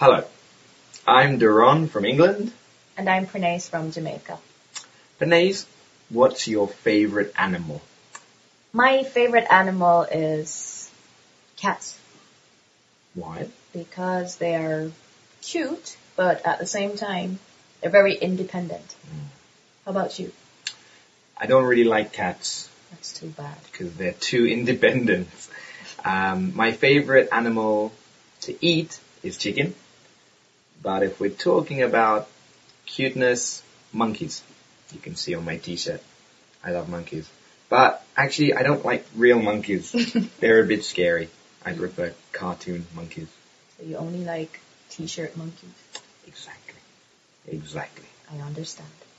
Hello, I'm Duron from England. And I'm Pranaise from Jamaica. Pranaise, what's your favorite animal? My favorite animal is cats Why? because they are cute, but at the same time, they're very independent. How about you? I don't really like cats That's too bad. because they're too independent. My favorite animal to eat is chicken. But if we're talking about cuteness, monkeys. You can see on my t-shirt. I love monkeys. But actually, I don't like real monkeys. They're a bit scary. I prefer cartoon monkeys. So you only like t-shirt monkeys. Exactly. I understand.